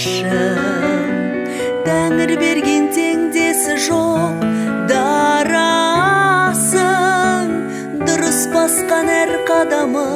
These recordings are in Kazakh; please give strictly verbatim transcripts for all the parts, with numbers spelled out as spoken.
анашым. Тәңір берген теңдесі жоқ дарасың, дұрыс басқан әр қадамы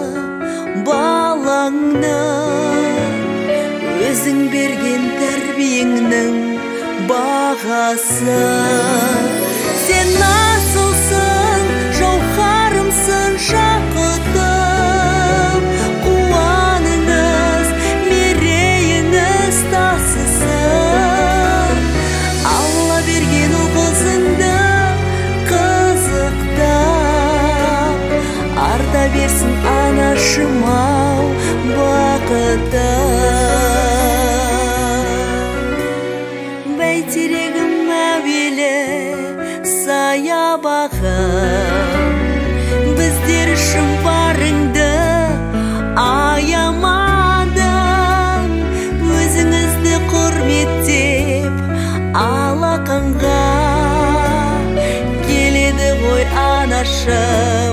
балаңның, өзің берген тәрбиеңнің бағасы. Сен асылсың, жауһарымсың, жақұтым, қуаныңыз, мерейіңіз тасысын. Алла берген ұл қызыңды қызықтап, арта берсін анашым-ау бақытым. Бәйтерегім әуелі саябағым, біздер үшін барыңды аямадың, өзіңізді құрметтеп алақанға келеді ғой анашым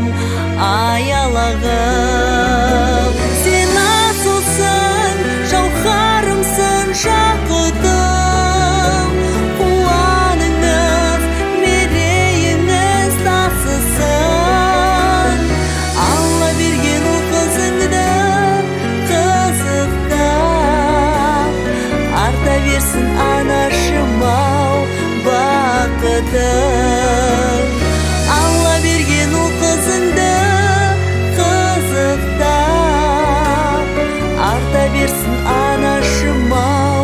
аялағым. Сен асылсың, жауһарымсың, жақұтым, қуаныңыз, мерейіңіз тасысын. Алла берген ұл қызыңды қызықтап, арта берсін анашым-ау бақытым. Алла берген ұл қызыңды қызықтап, арта берсін анашым-ау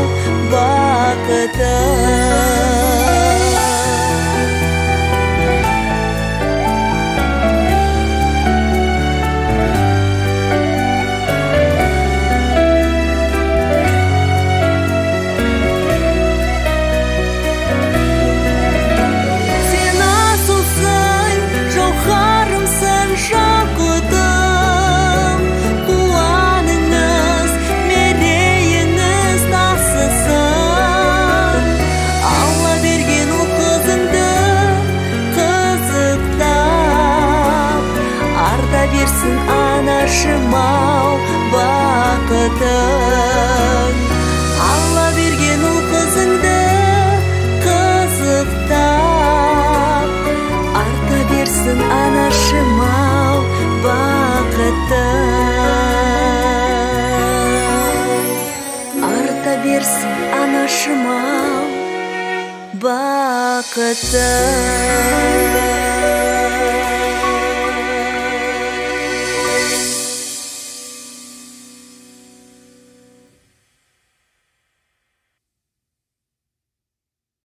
бақытым. Берсін анашым-ау бақытым. Алла берген ұл қызыңды қызықтап, арта берсін анашым-ау бақытым. Арта берсін анашым-ау бақытым.